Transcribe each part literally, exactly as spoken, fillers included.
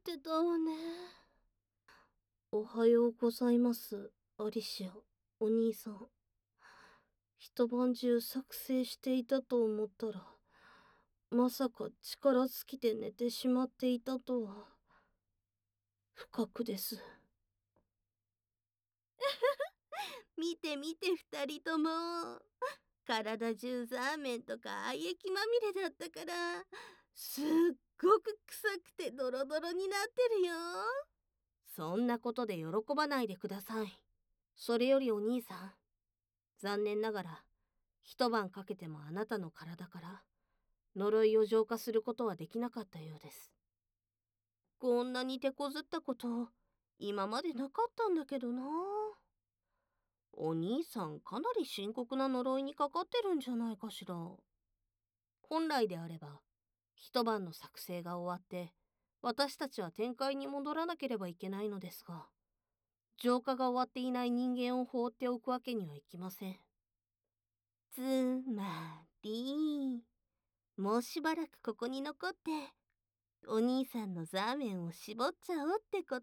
てたわね。おはようございます、アリシア、お兄さん。一晩中作成していたと思ったら、まさか力尽きて寝てしまっていたとは。不覚です。見て見て二人とも。体中ザーメンとか愛液まみれだったから、すっごく臭くてドロドロになってるよ。そんなことで喜ばないでください。それよりお兄さん、残念ながら一晩かけてもあなたの体から呪いを浄化することはできなかったようです。こんなに手こずったこと今までなかったんだけどな。お兄さんかなり深刻な呪いにかかってるんじゃないかしら。本来であれば一晩の作成が終わって私たちは天界に戻らなければいけないのですが、浄化が終わっていない人間を放っておくわけにはいきません。つまり、もうしばらくここに残って、お兄さんのザーメンを絞っちゃおうってこと。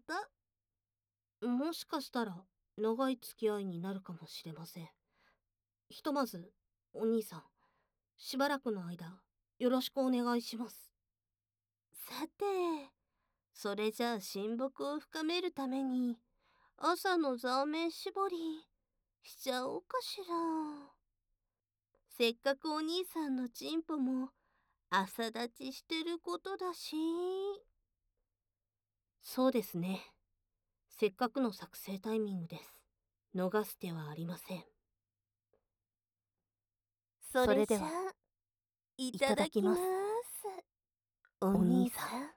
もしかしたら、長い付き合いになるかもしれません。ひとまず、お兄さん、しばらくの間、よろしくお願いします。さて、それじゃあ親睦を深めるために、朝のザーメン絞り、しちゃおうかしら。せっかくお兄さんのチンポも朝立ちしてることだし。そうですね。せっかくの作成タイミングです。逃す手はありません。それでは、いただきます。お兄さん。